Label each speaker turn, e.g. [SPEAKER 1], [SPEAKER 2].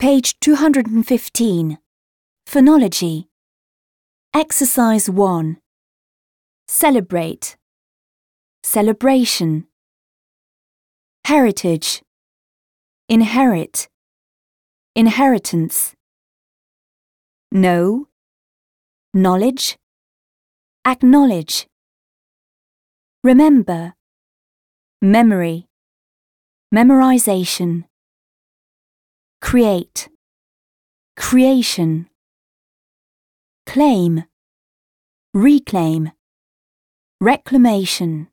[SPEAKER 1] Page 215. Phonology. Exercise 1. Celebrate. Celebration. Heritage. Inherit. Inheritance. Know. Knowledge. Acknowledge. Remember. Memory. Memorization. Create. Creation. Claim. Reclaim. Reclamation.